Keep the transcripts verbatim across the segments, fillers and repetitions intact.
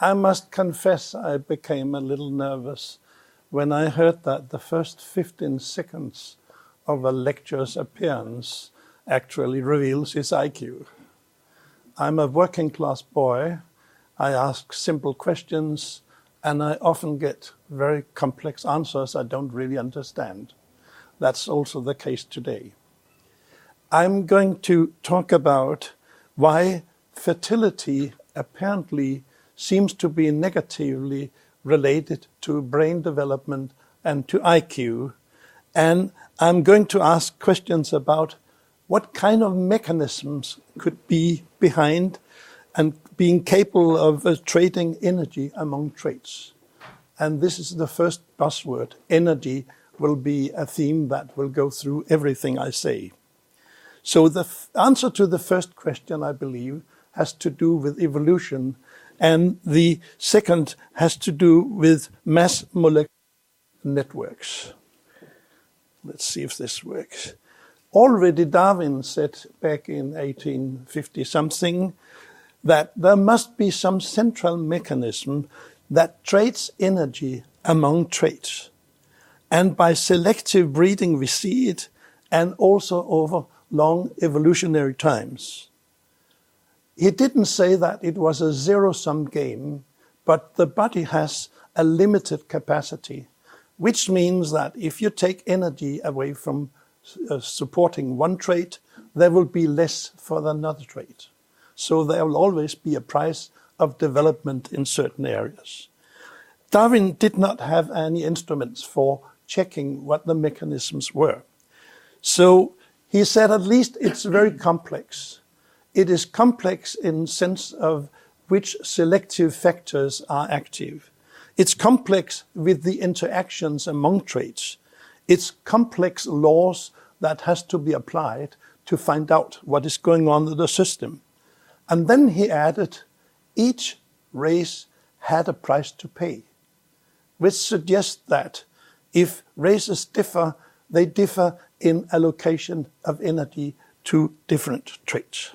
I must confess I became a little nervous when I heard that the first fifteen seconds of a lecture's appearance actually reveals his I Q. I'm a working class boy. I ask simple questions, and I often get very complex answers I don't really understand. That's also the case today. I'm going to talk about why fertility apparently seems to be negatively related to brain development and to I Q. And I'm going to ask questions about what kind of mechanisms could be behind and being capable of uh, trading energy among traits. And this is the first buzzword. Energy will be a theme that will go through everything I say. So the f- answer to the first question, I believe, has to do with evolution, and the second has to do with mass molecular networks. Let's see if this works. Already Darwin said back in eighteen fifty something that there must be some central mechanism that trades energy among traits. And by selective breeding we see it, and also over long evolutionary times. He didn't say that it was a zero-sum game, but the body has a limited capacity, which means that if you take energy away from uh, supporting one trait, there will be less for another trait. So there will always be a price of development in certain areas. Darwin did not have any instruments for checking what the mechanisms were. So he said at least it's very complex. It is complex in sense of which selective factors are active. It's complex with the interactions among traits. It's complex laws that has to be applied to find out what is going on in the system. And then he added, each race had a price to pay, which suggests that if races differ, they differ in allocation of energy to different traits.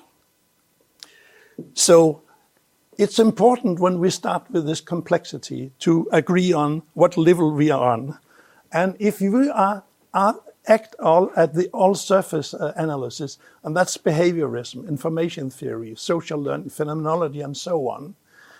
So it's important when we start with this complexity to agree on what level we are on. And if we are, are act all at the all-surface uh, analysis, and that's behaviorism, information theory, social learning, phenomenology, and so on,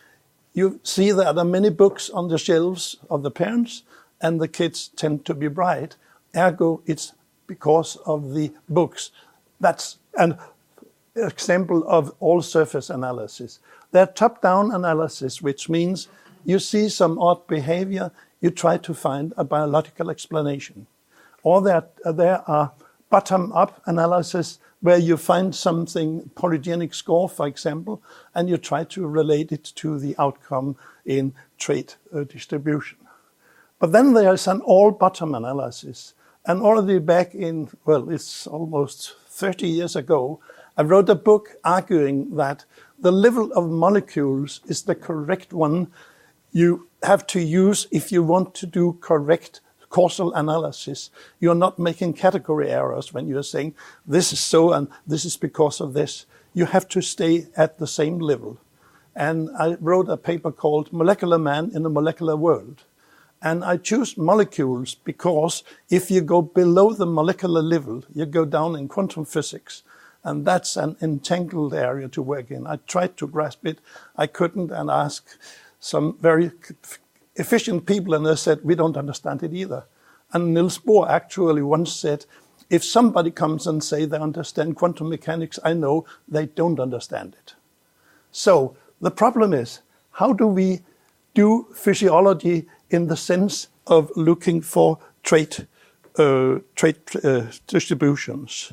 you see that there are many books on the shelves of the parents, and the kids tend to be bright. Ergo, it's because of the books. That's an example of all-surface analysis. They're top-down analysis, which means you see some odd behavior, you try to find a biological explanation. Or there, there are bottom-up analysis where you find something, polygenic score, for example, and you try to relate it to the outcome in trait uh, distribution. But then there's an all-bottom analysis. And already back in, well, it's almost thirty years ago, I wrote a book arguing that the level of molecules is the correct one you have to use if you want to do correct causal analysis. You're not making category errors when you're saying this is so and this is because of this. You have to stay at the same level. And I wrote a paper called Molecular Man in a Molecular World. And I choose molecules because if you go below the molecular level, you go down in quantum physics. And that's an entangled area to work in. I tried to grasp it. I couldn't, and asked some very efficient people, and they said, we don't understand it either. And Niels Bohr actually once said, if somebody comes and say they understand quantum mechanics, I know they don't understand it. So the problem is, how do we do physiology in the sense of looking for trait, uh, trait uh, distributions?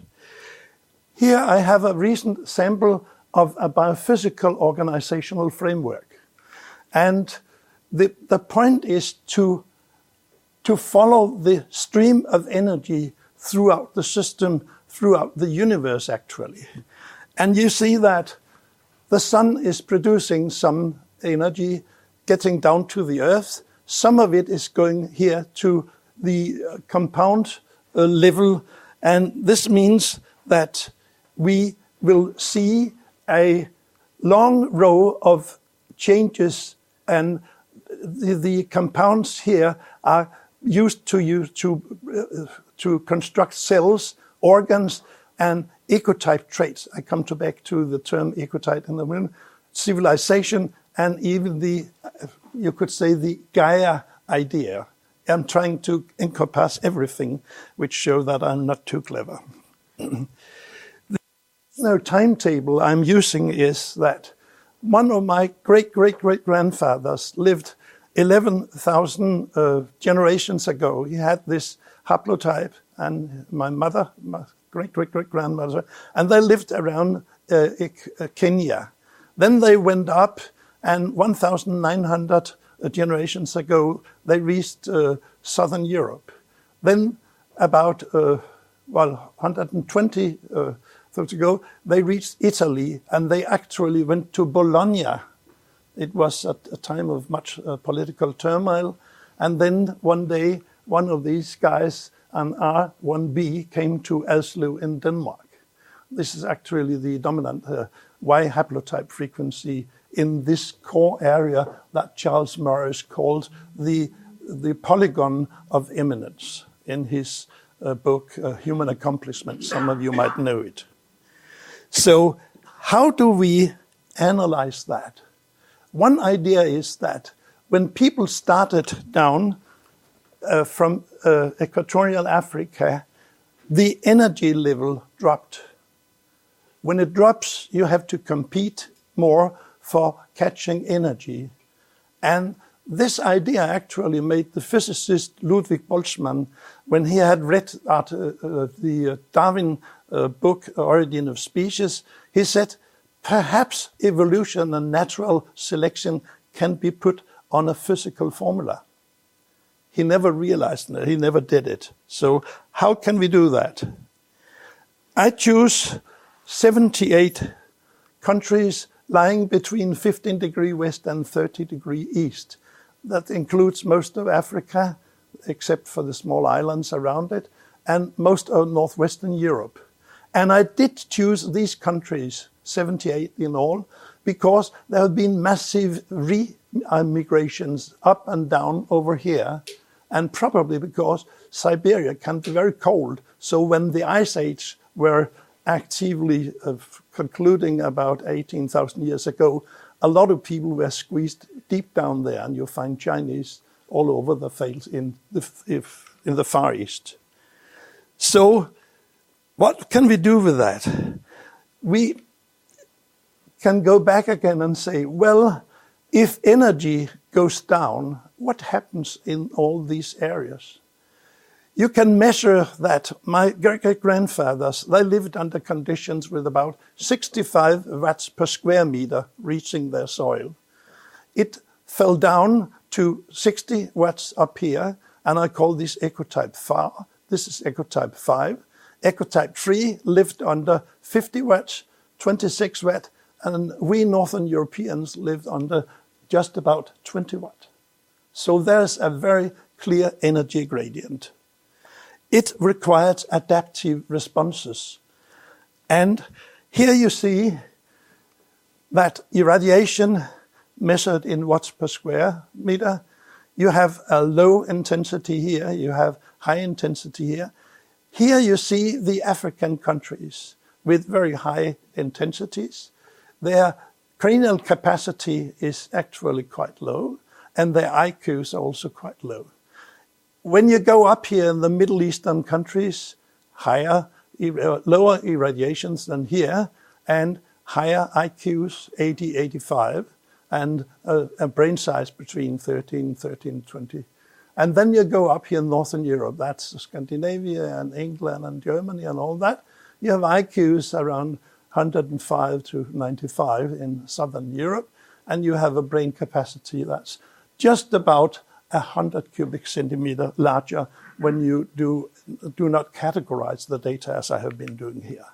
Here I have a recent sample of a biophysical organizational framework. And the, the point is to, to follow the stream of energy throughout the system, throughout the universe, actually. And you see that the sun is producing some energy getting down to the earth. Some of it is going here to the uh, compound uh, level. And this means that we will see a long row of changes And the, the compounds here are used to use to uh, to construct cells, organs, and ecotype traits. I come to back to the term ecotype in a minute. Civilization, and even the, you could say, the Gaia idea. I'm trying to encompass everything, which show that I'm not too clever. The no, timetable I'm using is that one of my great-great-great-grandfathers lived eleven thousand uh, generations ago. He had this haplotype, and my mother, my great-great-great-grandmother, and they lived around uh, Kenya. Then they went up, and one thousand nine hundred generations ago, they reached uh, southern Europe. Then about, uh, well, one hundred twenty uh, years ago, they reached Italy, and they actually went to Bologna. It was at a time of much uh, political turmoil. And then one day, one of these guys, an R one b, came to Oslo in Denmark. This is actually the dominant uh, Y haplotype frequency in this core area that Charles Morris called the, the polygon of eminence in his uh, book, uh, Human Accomplishment. Some of you might know it. So how do we analyze that? One idea is that when people started down uh, from uh, equatorial Africa, the energy level dropped. When it drops, you have to compete more for catching energy. And this idea actually made the physicist Ludwig Boltzmann, when he had read at, uh, uh, the Darwin uh, book, Origin of Species, he said, perhaps evolution and natural selection can be put on a physical formula. He never realized it, he never did it. So how can we do that? I choose seventy-eight countries lying between fifteen degree west and thirty degree east. That includes most of Africa, except for the small islands around it, and most of northwestern Europe. And I did choose these countries, seventy-eight in all, because there have been massive re-migrations up and down over here, and probably because Siberia can be very cold. So when the Ice Age were actively uh, concluding about eighteen thousand years ago, a lot of people were squeezed deep down there, and you find Chinese all over the face in the, if, in the Far East. So what can we do with that? We can go back again and say, well, if energy goes down, what happens in all these areas? You can measure that. My great-grandfathers, they lived under conditions with about sixty-five watts per square meter reaching their soil. It fell down to sixty watts up here, and I call this ecotype four. This is ecotype five. Ecotype three lived under fifty watts, twenty-six watt, and we Northern Europeans lived under just about twenty watt. So there's a very clear energy gradient. It requires adaptive responses. And here you see that irradiation measured in watts per square meter, you have a low intensity here, you have high intensity here. Here you see the African countries with very high intensities. Their cranial capacity is actually quite low, and their I Qs are also quite low. When you go up here in the Middle Eastern countries, higher, lower irradiations than here, and higher I Qs, eighty, eighty-five, and a, a brain size between thirteen, thirteen, twenty. And then you go up here in Northern Europe, that's Scandinavia and England and Germany and all that. You have I Qs around one hundred five to ninety-five in Southern Europe, and you have a brain capacity that's just about one hundred cubic centimeter larger when you do, do not categorize the data as I have been doing here.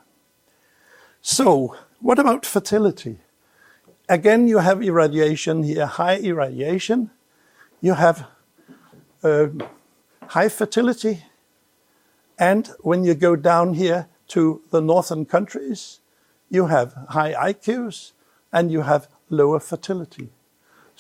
So, what about fertility? Again, you have irradiation here, high irradiation. You have uh, high fertility. And when you go down here to the northern countries, you have high I Qs and you have lower fertility.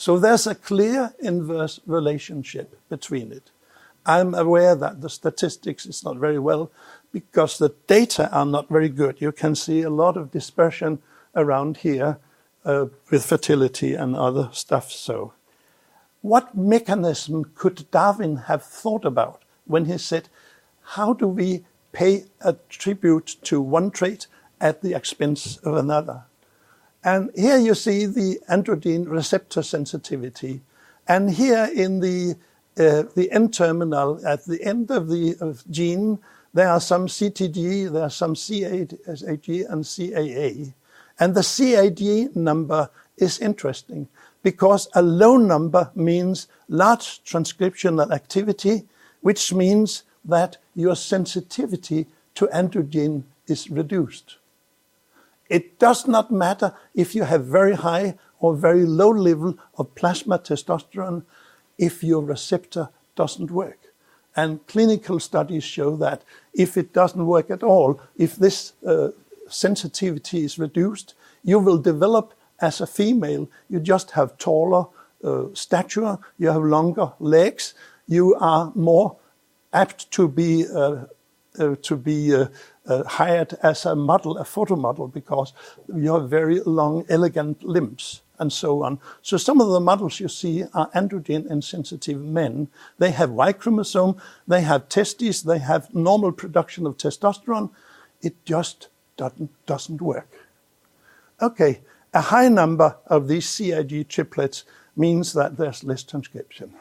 So there's a clear inverse relationship between it. I'm aware that the statistics is not very well because the data are not very good. You can see a lot of dispersion around here uh, with fertility and other stuff. So what mechanism could Darwin have thought about when he said, how do we pay a tribute to one trait at the expense of another? And here you see the androgen receptor sensitivity. And here in the uh, the N-terminal, at the end of the of gene, there are some C T G, there are some C A G and C A A. And the C A G number is interesting because a low number means large transcriptional activity, which means that your sensitivity to androgen is reduced. It does not matter if you have very high or very low level of plasma testosterone if your receptor doesn't work. And clinical studies show that if it doesn't work at all, if this uh, sensitivity is reduced, you will develop as a female. You just have taller uh, stature, you have longer legs, you are more apt to be uh, uh, to be uh, uh, hired as a model, a photo model, because you have very long, elegant limbs and so on. So some of the models you see are androgen insensitive men. They have Y chromosome, they have testes, they have normal production of testosterone. It just doesn't, doesn't work. Okay, a high number of these C I G triplets means that there's less transcription.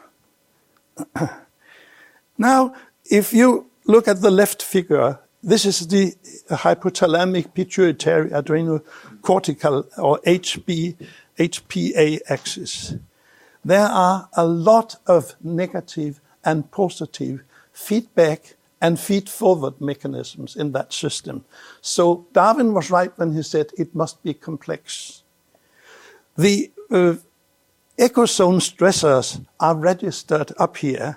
Now, if you look at the left figure, this is the hypothalamic pituitary adrenocortical, or H B, H P A axis. There are a lot of negative and positive feedback and feed-forward mechanisms in that system. So Darwin was right when he said it must be complex. The uh, ecozone stressors are registered up here.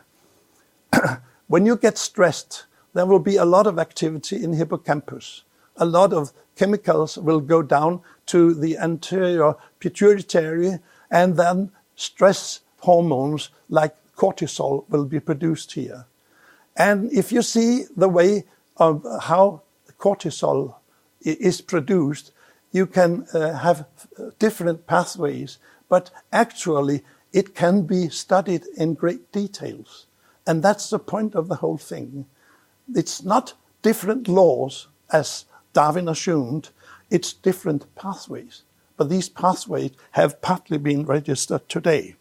When you get stressed, there will be a lot of activity in hippocampus. A lot of chemicals will go down to the anterior pituitary, and then stress hormones like cortisol will be produced here. And if you see the way of how cortisol is produced, you can uh, have different pathways, but actually it can be studied in great details. And that's the point of the whole thing. It's not different laws, as Darwin assumed, it's different pathways. But these pathways have partly been registered today.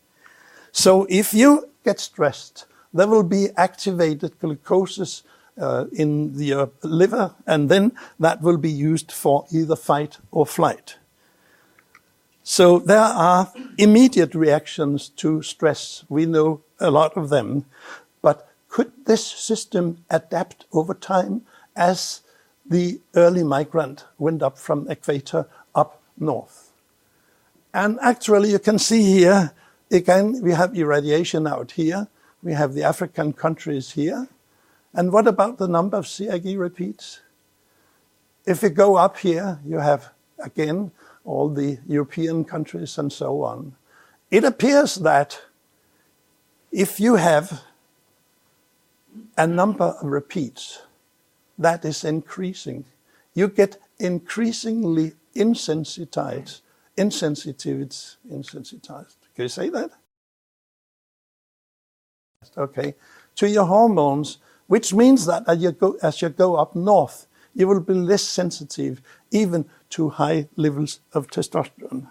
So if you get stressed, there will be activated glucoses uh, in the uh, liver, and then that will be used for either fight or flight. So there are immediate reactions to stress. We know a lot of them. But could this system adapt over time as the early migrant went up from equator up north? And actually you can see here, again, we have irradiation out here. We have the African countries here. And what about the number of C I G repeats? If you go up here, you have, again, all the European countries and so on. It appears that if you have a number of repeats that is increasing, you get increasingly insensitized, insensitivity, insensitized. Can you say that? Okay, to your hormones, which means that as you go, as you go up north, you will be less sensitive even to high levels of testosterone.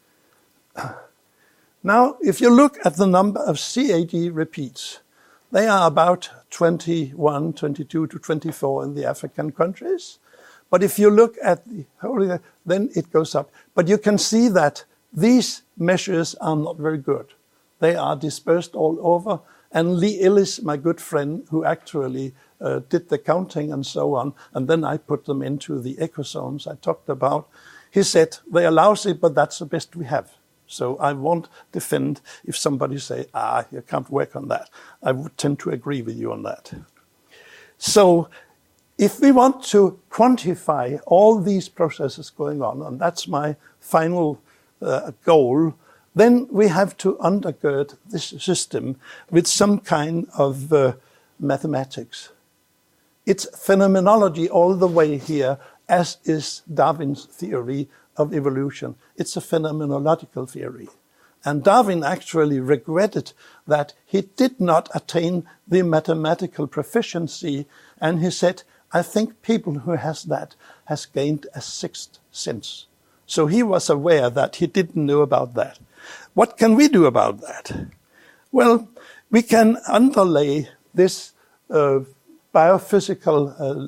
Now, if you look at the number of C A G repeats, they are about twenty-one, twenty-two to twenty-four in the African countries. But if you look at the whole, then it goes up. But you can see that these measures are not very good. They are dispersed all over. And Lee Ellis, my good friend, who actually uh, did the counting and so on, and then I put them into the ecozones I talked about, he said, they are lousy, but that's the best we have. So I won't defend if somebody say, ah, you can't work on that. I would tend to agree with you on that. So if we want to quantify all these processes going on, and that's my final uh, goal, then we have to undergird this system with some kind of uh, mathematics. It's phenomenology all the way here, as is Darwin's theory of evolution. It's a phenomenological theory. And Darwin actually regretted that he did not attain the mathematical proficiency, and he said, I think people who has that has gained a sixth sense. So he was aware that he didn't know about that. What can we do about that? Well, we can underlay this uh, biophysical uh,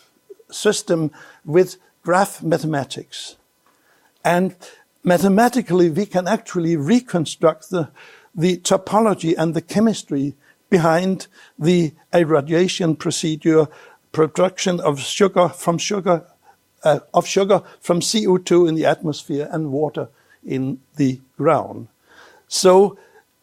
system with graph mathematics. And mathematically, we can actually reconstruct the, the topology and the chemistry behind the irradiation procedure, production of sugar from sugar, uh, of sugar from C O two in the atmosphere and water in the ground. So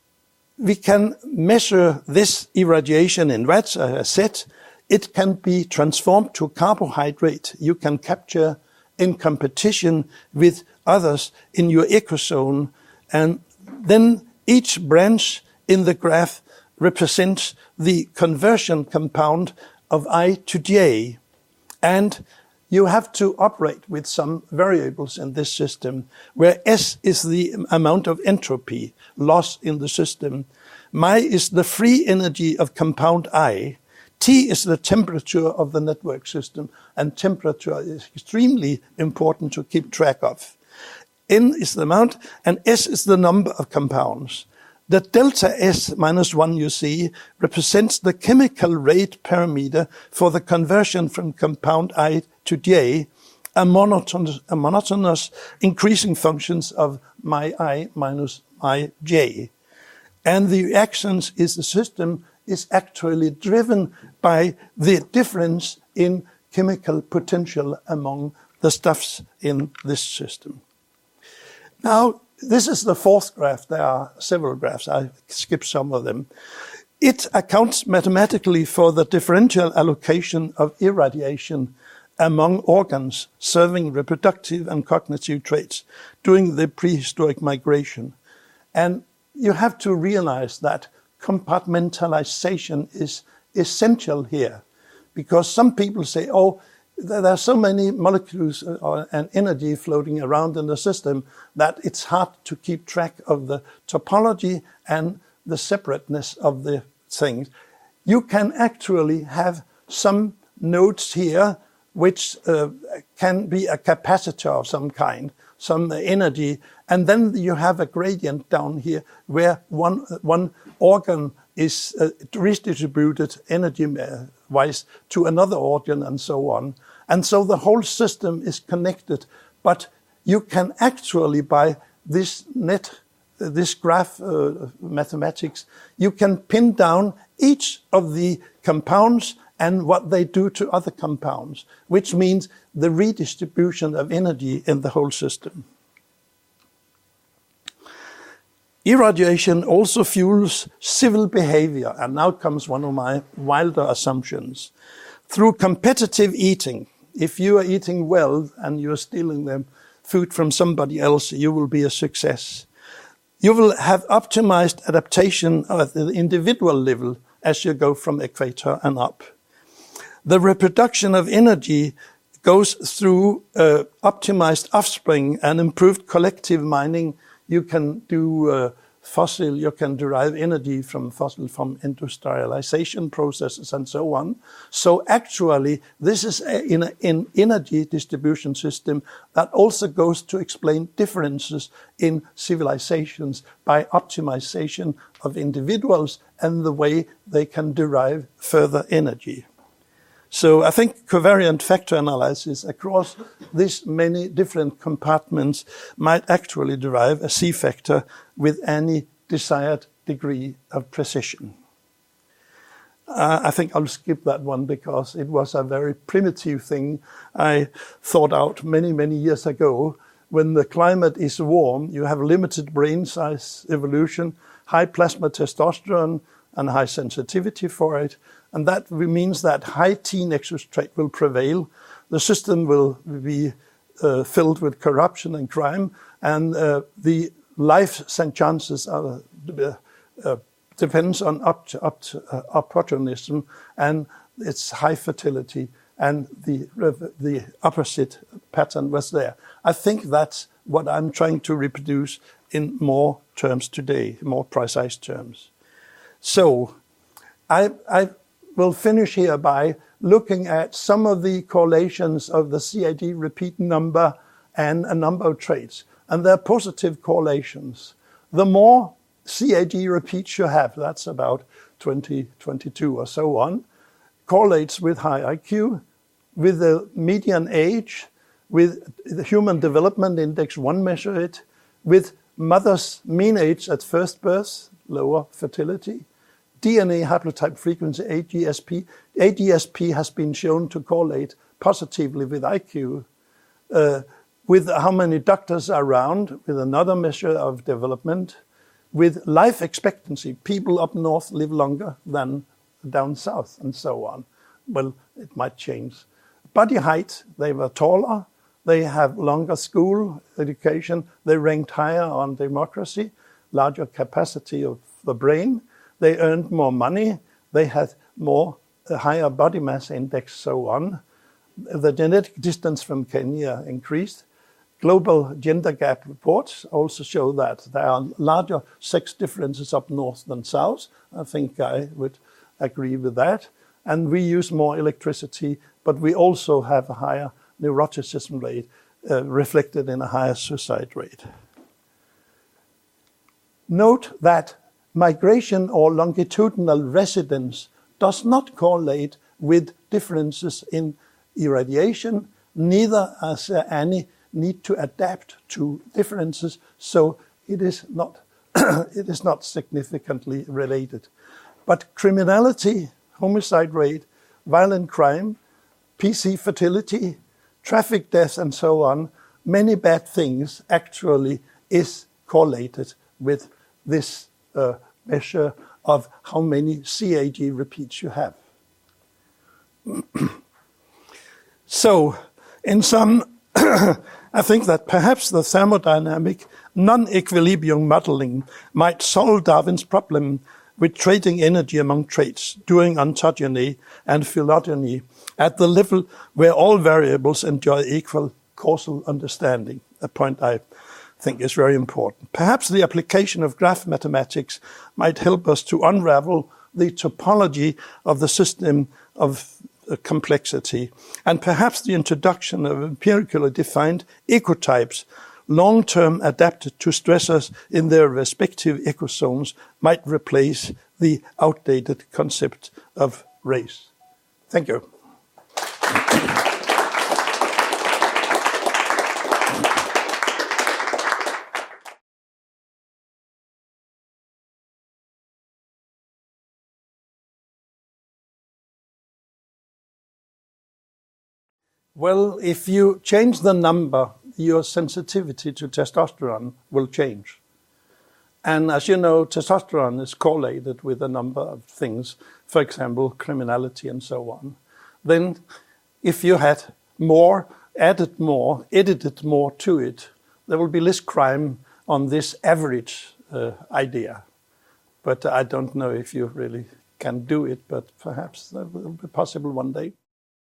we can measure this irradiation in rats, as I said. It can be transformed to carbohydrate. You can capture in competition with others in your ecozone. And then each branch in the graph represents the conversion compound of I to J. And you have to operate with some variables in this system, where S is the amount of entropy loss in the system. Mi is the free energy of compound I. T is the temperature of the network system, and temperature is extremely important to keep track of. N is the amount, and S is the number of compounds. The delta S minus one you see represents the chemical rate parameter for the conversion from compound I to J, a monotonous, a monotonous increasing functions of my I minus my J. And the reactions is the system is actually driven by the difference in chemical potential among the stuffs in this system. Now, this is the fourth graph. There are several graphs. I skipped some of them. It accounts mathematically for the differential allocation of irradiation among organs serving reproductive and cognitive traits during the prehistoric migration. And you have to realize that compartmentalization is essential here, because some people say, oh, there are so many molecules and energy floating around in the system that it's hard to keep track of the topology and the separateness of the things. You can actually have some nodes here which uh, can be a capacitor of some kind, some energy, and then you have a gradient down here where one one organ is uh, redistributed energy-wise to another organ and so on. And so the whole system is connected, but you can actually, by this net, uh, this graph uh, mathematics, you can pin down each of the compounds and what they do to other compounds, which means the redistribution of energy in the whole system. Irradiation also fuels civil behavior, and now comes one of my wilder assumptions. Through competitive eating, if you are eating well and you are stealing the food from somebody else, you will be a success. You will have optimized adaptation at the individual level as you go from equator and up. The reproduction of energy goes through uh, optimized offspring and improved collective mining. You can do uh, fossil, you can derive energy from fossil, from industrialization processes and so on. So actually, this is an in energy distribution system that also goes to explain differences in civilizations by optimization of individuals and the way they can derive further energy. So I think covariant factor analysis across these many different compartments might actually derive a C factor with any desired degree of precision. Uh, I think I'll skip that one because it was a very primitive thing I thought out many, many years ago. When the climate is warm, you have limited brain size evolution, high plasma testosterone, and high sensitivity for it. And that means that high T nexus trait will prevail. The system will be uh, filled with corruption and crime, and uh, the life chances are, uh, uh, depends on opt- opt- uh, opportunism, and its high fertility, and the, the opposite pattern was there. I think that's what I'm trying to reproduce in more terms today, more precise terms. So I, I will finish here by looking at some of the correlations of the C A D repeat number and a number of traits. And they're positive correlations. The more C A D repeats you have, that's about twenty, twenty-two or so on, correlates with high I Q, with the median age, with the Human Development Index, one measure it, with mother's mean age at first birth, lower fertility, D N A haplotype frequency, A G S P. A G S P has been shown to correlate positively with I Q, uh, with how many doctors are around, with another measure of development, with life expectancy. People up north live longer than down south, and so on. Well, it might change. Body height, they were taller, they have longer school education, they ranked higher on democracy, larger capacity of the brain, they earned more money, they had more, a higher body mass index, so on. The genetic distance from Kenya increased. Global gender gap reports also show that there are larger sex differences up north than south. I think I would agree with that. And we use more electricity, but we also have a higher neuroticism rate, uh, reflected in a higher suicide rate. Note that migration or longitudinal residence does not correlate with differences in irradiation, neither is there any need to adapt to differences, so it is not it is not significantly related. But criminality, homicide rate, violent crime, P C fertility, traffic deaths, and so on, many bad things actually is correlated with this uh, measure of how many C A D repeats you have. So, in sum, I think that perhaps the thermodynamic non-equilibrium modeling might solve Darwin's problem with trading energy among traits during ontogeny and phylogeny at the level where all variables enjoy equal causal understanding, a point I think is very important. Perhaps the application of graph mathematics might help us to unravel the topology of the system of complexity, and perhaps the introduction of empirically defined ecotypes, long-term adapted to stressors in their respective ecozones, might replace the outdated concept of race. Thank you. Well, if you change the number, your sensitivity to testosterone will change. And as you know, testosterone is correlated with a number of things, for example, criminality and so on. Then if you had more, added more, edited more to it, there will be less crime on this average uh, idea. But I don't know if you really can do it, but perhaps that will be possible one day.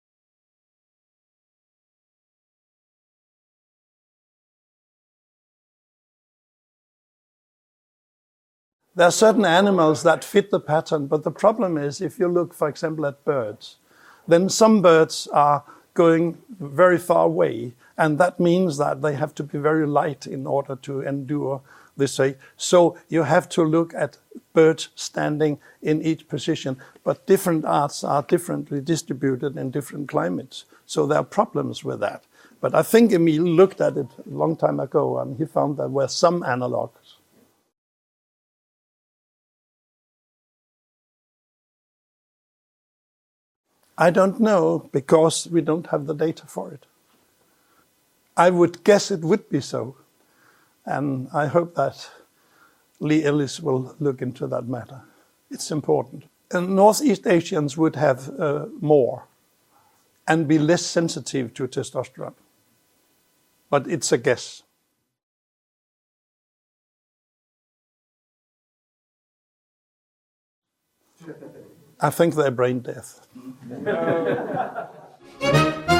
There are certain animals that fit the pattern, but the problem is if you look, for example, at birds, then some birds are going very far away, and that means that they have to be very light in order to endure this. So you have to look at birds standing in each position, but different arts are differently distributed in different climates. So there are problems with that. But I think Emil looked at it a long time ago, and he found there were some analogs. I don't know, because we don't have the data for it. I would guess it would be so. And I hope that Lee Ellis will look into that matter. It's important. And Northeast Asians would have uh, more and be less sensitive to testosterone. But it's a guess. I think they're brain death.